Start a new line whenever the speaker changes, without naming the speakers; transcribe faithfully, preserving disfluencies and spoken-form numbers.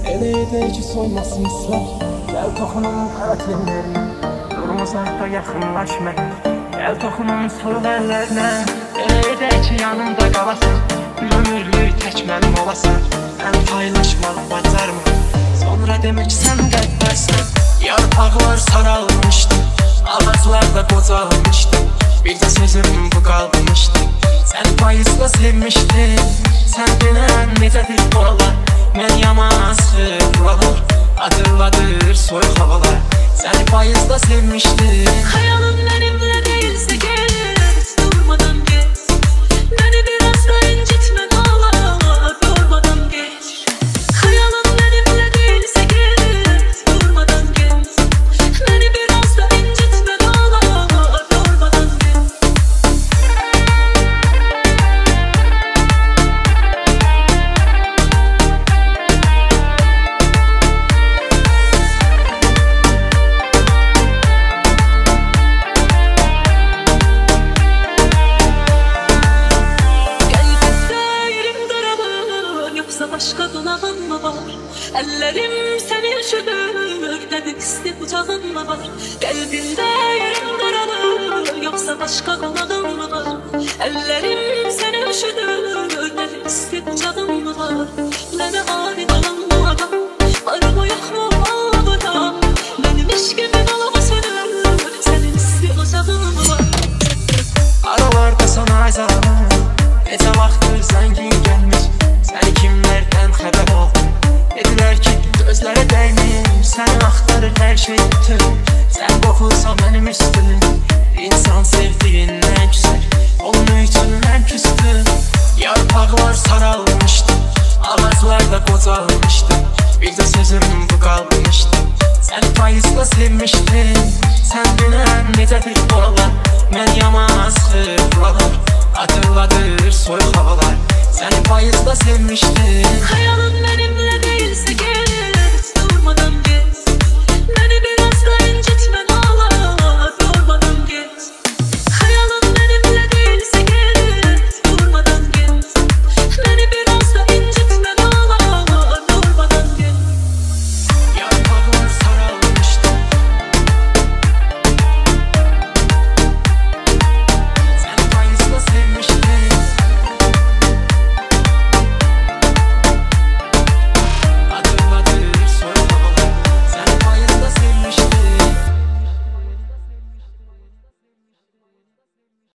Elə edək ki soymasın ısrar. Gəl toxunum qara tellərinə, durum uzaqda yaxınlaşma. Gəl toxunum soyuq əllərinə, elə edək ki yanımda qalasın. Bir ömürlük tək mənim olasan, mən paylaşmaq bacarmam. Sonra demək sən qədərsən. Yarpaqlar saralmışdı, ağaclar da qocalmışdı. Bir də sözüm bu qalmışdı. Sən payızla sevmişdin, sən bilən necədir buralar. Mən yaman sıxır buralar, hatırladır soyuq havalar. Səni payızla sevmişdin.
Xəyalım mənimlə deyilsə gez, durmadan gez. Məni biraz da incitmə qala, durmadan gez. Xəyalım mənimlə deyilsə gez, durmadan gez. Məni biraz da incitmə qala, durmadan gez. Başka dolağın mı var? Ellerim seni üşüdür, dedik isti kucağın mı var? Kalbinde yerim daralır, yoksa başka dolağın mı var? Ellerim seni üşüdür, dedik isti kucağın mı var? Bana ani dolan bu adam, var mı yok mu ağabeyim? Benim işkimin alamı sönür, senin isti kucağın mı var?
Aralarda sana azalım, nece vaxtdır zəngin gəlmiş. Səni kimlərdən xəbər aldım, dedilər ki gözlərə dəymir. Səni axtarır hər şey bütün, sən qoxulsan mənim üstüm. İnsan sevdiyindən güzel, onun üçün mən küstüm. Yarpaqlar saralmışdı, ağaclar da qocalmışdı. Bir də sözüm bu qalmışdı. Səni payızla sevmişdin, sən bilən necədir buralar. Mən yaman sıxır buralar, hatırladır soyuq havalar. Səni payızla sevmişdin.
Xəyalım mənimlə deyilsə